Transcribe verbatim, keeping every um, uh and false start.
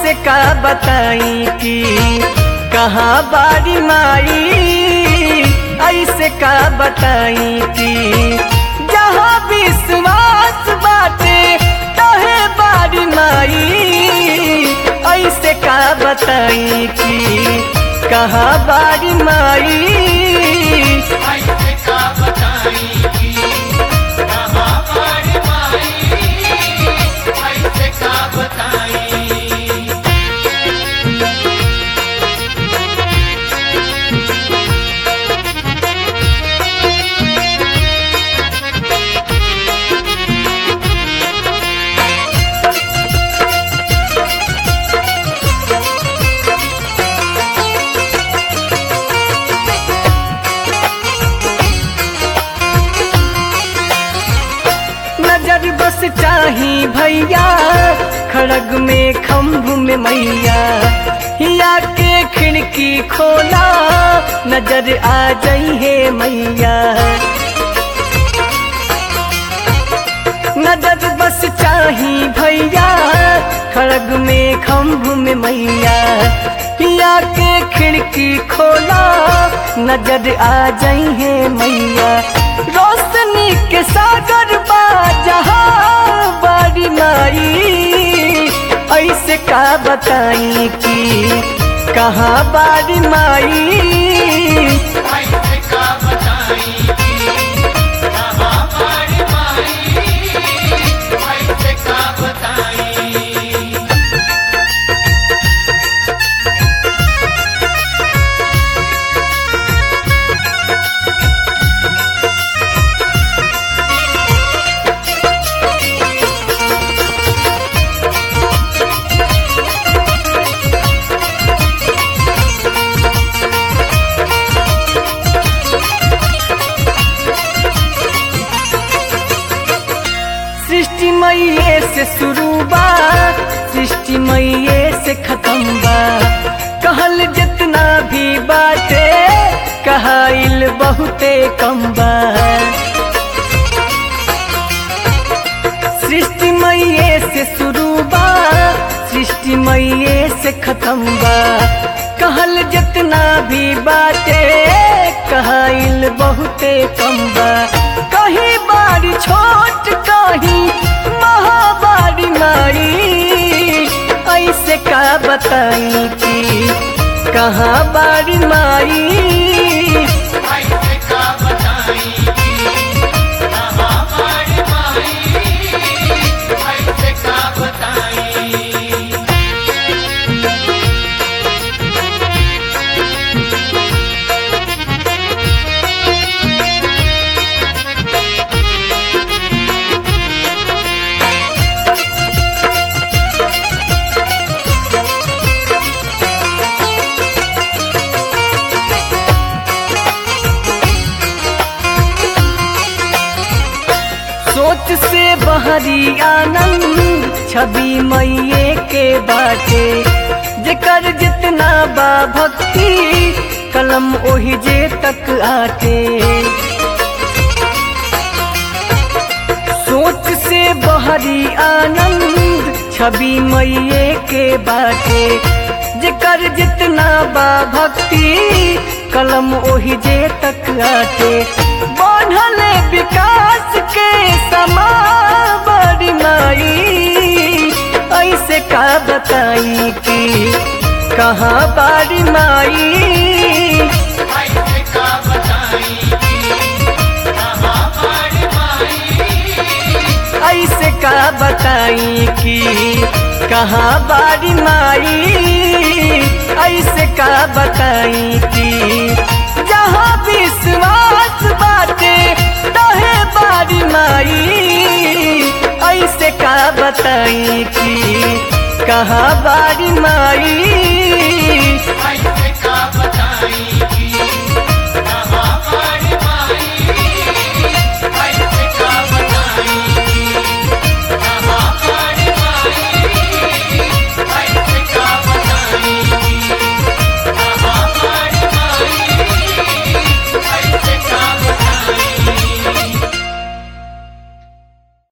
ऐसे का बताई कि कहाँ बारी माई, ऐसे का बताई कि जहाँ विश्वास बाटे तहे बारी माई, ऐसे का बताई कि कहाँ बारी माई, ऐसे का बताई कि कहाँ बारी माई, ऐसे का बताई। नजर बस चाही भैया खड़ग में खम्भ में मैया, हिया के खिड़की खोला नजर आ जाई है मैया। नजर बस चाही भैया खड़ग में खम्भ में मैया, हिया के खिड़की खोला नजर आ जाई है मैया। रोशनी के सागर बा जहाँ बारी माई, ऐसे का बताई कि कहाँ बारी माई, ऐसे का बताई कि कहाँ बारी माई, ऐसे का बताई। सृष्टि मैये से शुरू बा, सृष्टि मैये से खत्म बा, कहल जितना भी बाटे कहाइल बहुते कम बा। सृष्टि मैये से शुरू बा, सृष्टि मैये से खत्म बा, कहल जितना भी बाटे कहाइल बहुते कम बा। कहीं बारी छोट कहीं महाबारी माई, ऐसे का बताई कि कहाँ बारी माई, ऐसे का बताई कि कहाँ बारी माई, ऐसे का बताई। सोच से बहरी आनंद छवि मैये के बाटे, जेकर जितना बा भक्ति कलम ओहि जे तक आटे। सोच से बहरी आनंद छवि मैये के बाटे, जेकर जितना बा भक्ति कलम ओहि जे तक आटे। बढ़ल विकास के समा बड़ी माई, ऐसे का बताई कि कहाँ बारी माई, ऐसे का बताई कि कहाँ बारी माई, ऐसे का बताई कि कहाँ बारी माई, ऐसे का बताई कि जहाँ विश्वास बाटे तहे बारी माई, ऐसे का बताई कि कहाँ बारी माई,